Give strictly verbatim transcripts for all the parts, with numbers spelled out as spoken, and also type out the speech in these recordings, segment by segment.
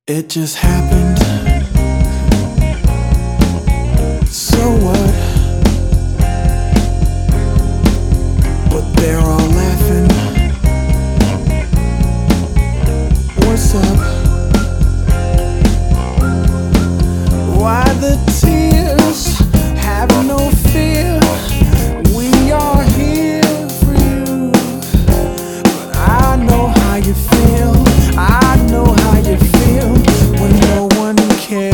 It just happened. So what? But they're all laughing. What's up? Why the tears? Have no fear. We are here for you. But I know how you feel. I know how you feel when no one cares.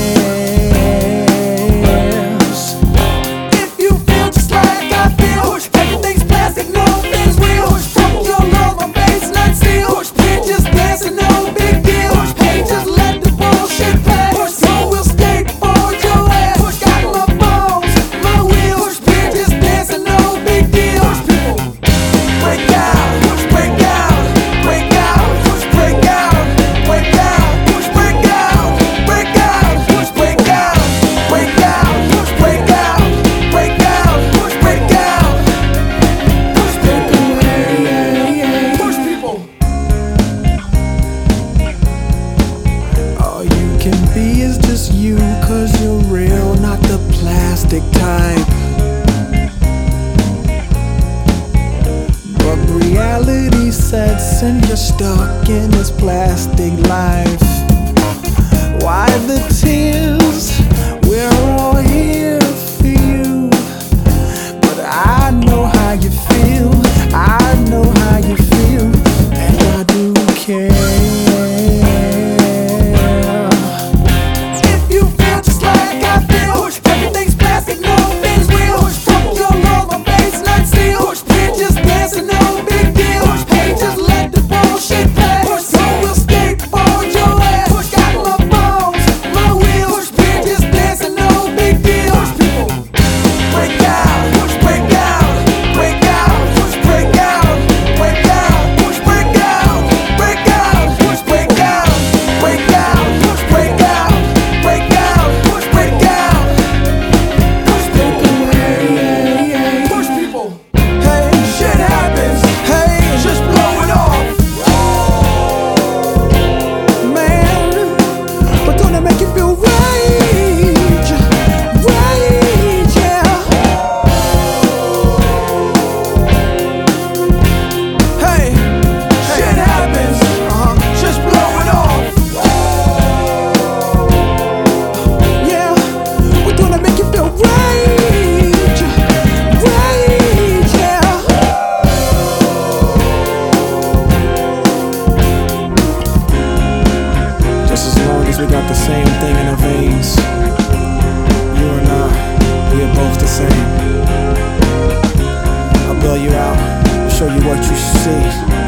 If you feel just like I feel, everything's plastic, nothing's real. Put your love on face, not steel. We're just dancing, no big deal. Hey, just let the bullshit pass. So we'll skateboard your ass. Got my bones, my wheels. We're just dancing, no big deal. Break out, break out, break out, break out, break out, break out, break out, break out, break out, break out, break out, break out. Push people. All you can be is just you, cause you're real, not the plastic type. But reality sets and you're stuck in this plastic life. Why the tears? We're all here for you. But I know how you feel. I know how you feel. And I do care. If you feel just like I feel, everything's plastic, nothing's real. Put your love on face, not steel. We're just dancing, no big deal. Hey, just let the bullshit pass. So we'll skateboard your ass. Got my bones, my wheels. We're just dancing, no big deal. Break out, break out, break out, break out, break out, break out, break out, break out, break out, break out, break out, break out. Push people. Hey, shit happens. Hey, just blow it off. Man, we're gonna make you feel rage, rage, yeah. Hey, shit happens. Uh-huh. Just blow it off. Yeah, we're gonna make you feel rage, rage, yeah. Just as long as we got the same thing in our veins, you and I, we are both the same. I'll bail you out, show you what you see.